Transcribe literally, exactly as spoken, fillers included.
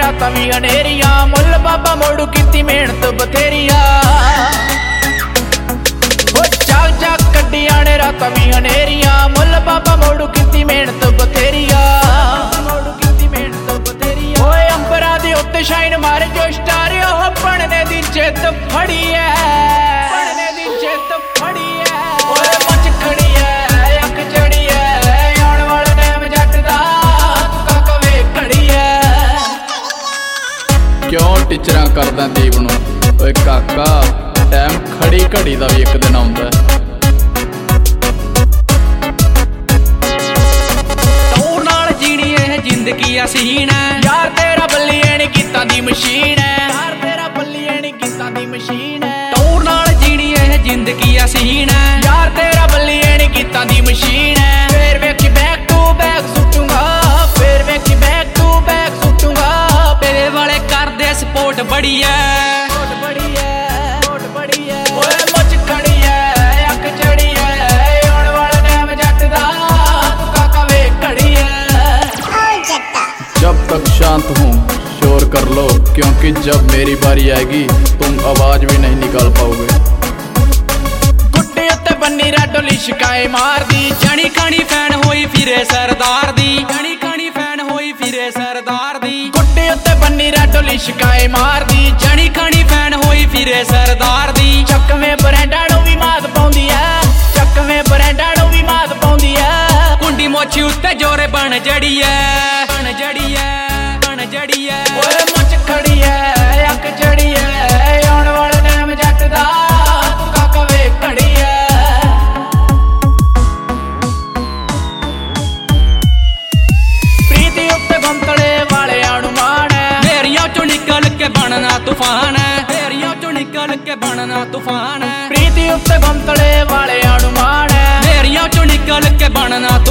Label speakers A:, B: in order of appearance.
A: रातां we हनेरियां मुल बाबा मोड़ू कीती मेहनत बथेरिया जाग जाग कड्डियां ने रातां वी हनेरियां मुल बाबा मोड़ू कीती मेहनत बथेरिया ओए अंबरा दे उत्ते शाइन मारे जो स्टार ओह बनने दी जिद फड़ी है बनने दी जिद फड़ी है ओए मच खड़ी है अख चढ़ी है आने वाले टाइम जट दा तू काका वे खड़ी है क्यों टीचरां करदा दीप नूं ओए काका टाइम खड़ी घड़ी दा भी एक दिन आउंदा तू नाल जीनी है जिंदगी हसीन है यार तेरा बल्लिए नी कीता दी मशीन है यार तेरा बल्लिए नी कीता दी मशीन है तू नाल जीनी है जिंदगी हसीन है यार तेरा बल्लिए नी कीता दी मशीन है फिर वेखी बैक टू बैक सुटूंगा फिर वेखी बैक टू बैक सुटूंगा तेरे वाले कर दे सपोर्ट बड़ी है बड़ी है बड़ी है ओए मुझ खड़ी है अख चढ़ी है आने वाले टाइम जट दा तू काका वे खड़ी है जब तक शांत हूँ शोर कर लो क्योंकि जब मेरी बारी आएगी तुम आवाज भी नहीं निकाल पाओगे गुड्डे उत्ते बन्नी रेडो लिशकाए मार दी जनी खानी फैन होई फिरे सरदार दी जनी खानी फैन होई फिरे सरदार दी गुड्डे उत्ते बन्नी रेडो लिशकाए मार दी जनी खानी फैन होई फिरे सरदार दी चकवे ब्रांडा नूं भी मात पाउंदी है चकवे ब्रांडा नूं भी मात पाउंदी है कुंडी मोछी उत्ते जोरे बन जड़ी है बन जड़ी है बन जड़ी है ओए मुझ खड़ी है अख चढ़ी है आने वाले टाइम जट दा तू काका वे खड़ी है प्रीति उत्ते गंतले वाले आणु मान है मेरियां चों निकल के बनना तूफान है मेरियां चों निकल के बनना तूफान है प्रीति उत्ते गंतले वाले आणु मान है मेरियां चों निकल के बनना